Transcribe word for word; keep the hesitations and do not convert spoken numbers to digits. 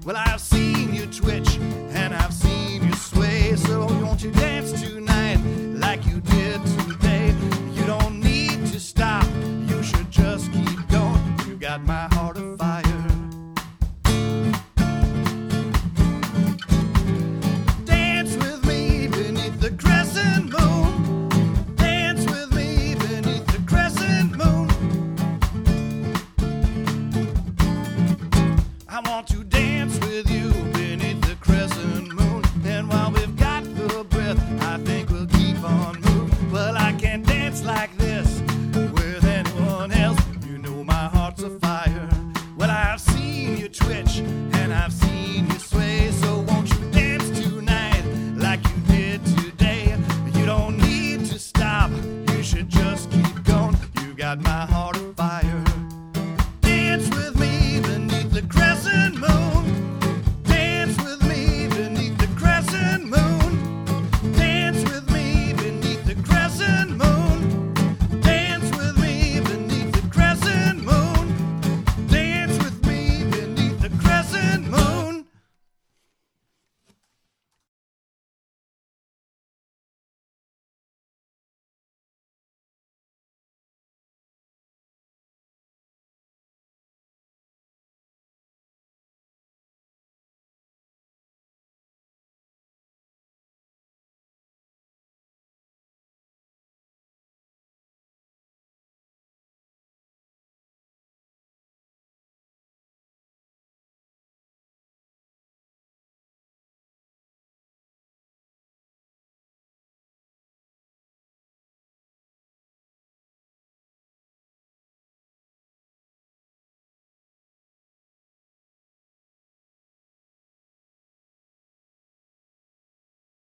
Well, I've seen you twitch and I've seen you sway. So won't you dance tonight like you did today? You don't need to stop, you should just keep going. You got my heart of fire. Dance with me beneath the crescent moon. Dance with me beneath the crescent moon. I want to dance with you